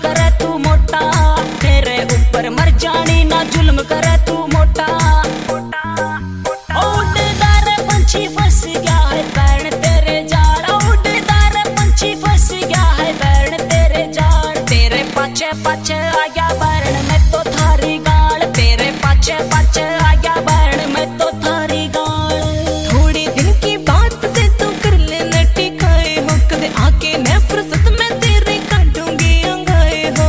करे तू मोटा, तेरे ऊपर मर जानी ना जुल्म करे तू मोटा। उड़दा रे पंछी फंस गया है पैर तेरे जाड़, उड़दा रे पंछी फंस गया है पैर तेरे जाड़। तेरे पाछे पाछे आ गया बैरण में तो थारी गाल, तेरे पाछे पाछे आ गया बैरण में तो थारी गाल। थोड़े दिन की बात से तू कर ले नटी खाए हो, कदे आके मैं फुर्सत में तेरे काटूंगी अंगाए हो।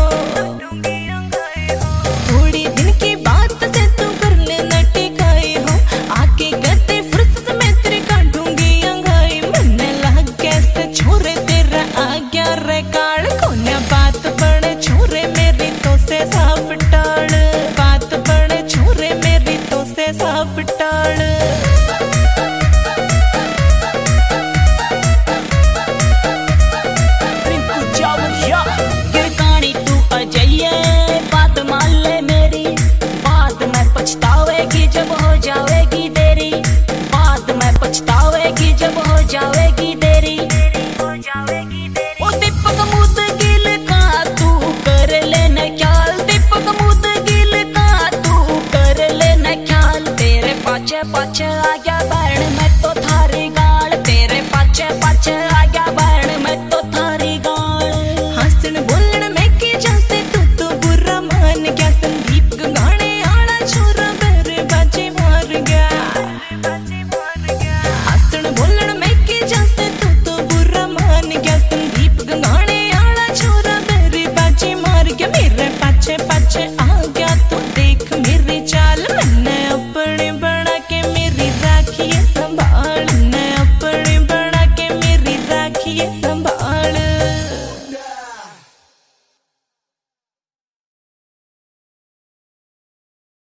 थोड़ी दिन की बात से तू कर ले नटी खाए हो, आके कहते फुर्सत में तेरे काटूंगी अंगाए। मन लग कैसे छोरे तेरा आ गया रे काल, कोन्या बात बड़े छोरे मेरी तो से साफ टाल, बात बड़े छोरे मेरी तो से साफ टाल। गिरकानी तू अजय बात मान ले मेरी, बाद में पछतावेगी जब हो जावेगी देरी, बाद में पछतावेगी जब हो जावेगी देरी। ओ दीपक मुदगिल का तू कर लेना ख्याल, दीपक मुदगिल का तू कर लेना ख्याल। तेरे पाछे पाछे आ गया बैरण में तो थारी गाल, तेरे पाछे पाछे आ गया बैरण में तो थारी गाल। हंसण बोलण में की जैसे तू तो बुरा मान गया, संदीप गाने आड़ा छोरा मेरे बाजी मार गया। हंसण बोलण में की जैसे तू तो बुरा मान गया, संदीप गाने आड़ा छोरा मेरे बाजी मार गया। मेरे पाछे पाछे आ गया